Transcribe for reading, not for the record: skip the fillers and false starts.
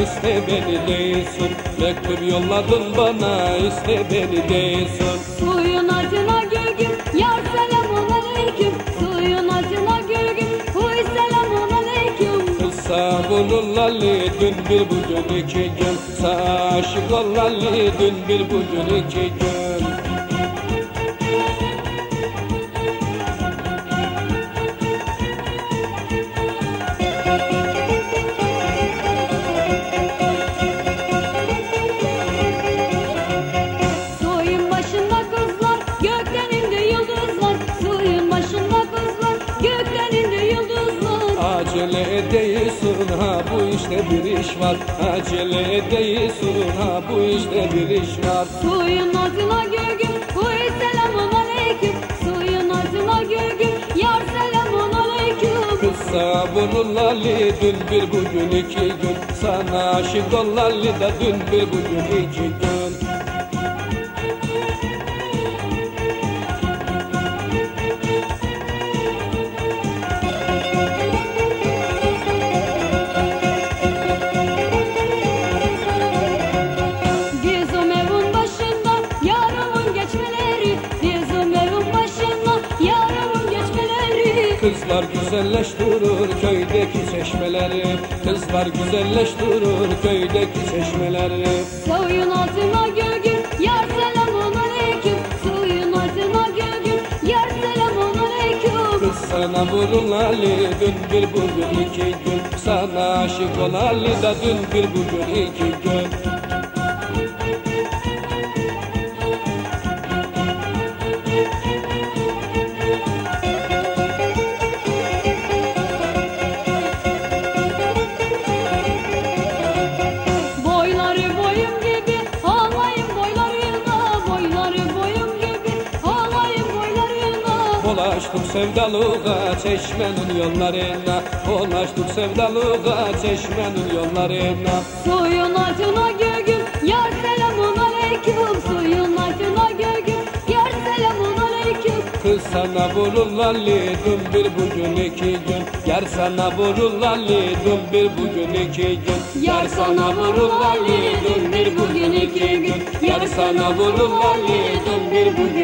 iste beni değilsin. Mektup yolladın bana, iste beni değilsin. Suyun acına gülgün, yar selamun aleyküm. Suyun acına gülgün, huy selamun aleyküm. Kısa bulur lalli, dün bir bugün iki gün. Sana aşık ol lalli, dün bir bugün iki gün. Suyun başında kızlar, gökten indi yıldızlar. Suyun başında kızlar, gökten indi yıldızlar. Acele edeysin ha, bu işte bir iş var. Acele edeysin ha, bu işte bir iş var. Suyun adına gülgün, huy selamun aleyküm. Suyun adına gülgün, yar selamun aleyküm. Kısa bulur lalli, dün bir bugün iki gün. Sana aşık ol lalli da dün bir bugün iki gün. Bizim evin başında yarımın geçmeleri. Bizim evin başında yarımın geçmeleri. Kızlar güzelleştirir köydeki çeşmeleri. Kızlar güzelleştirir köydeki çeşmeleri. Suyun altına gölgün, yar selamun aleyküm. Suyun altına gölgün, yar selamun aleyküm. Kız sana vurur lalli, dün bir bugün iki gün. Sana aşık ol lalli da dün bir bugün iki gün. Boyları boyum gibi ağlayın boylarına. Boyları boyum gibi ağlayın boylarına. Dolaştık sevdalığa çeşmenin yollarına. Dolaştık sevdalığa çeşmenin yollarına. Suyun altına gölgün, yar selamun aleyküm. Suyun altına gölgün, yar selamun aleyküm. Kız sana vurur lalli, dün bir bugün iki gün. Yar sana vurur lalli, dün bir bugün iki gün. Yar sana vurur lalli, dün bir bugün iki gün. Yar sana vurur lalli, dün bir bugün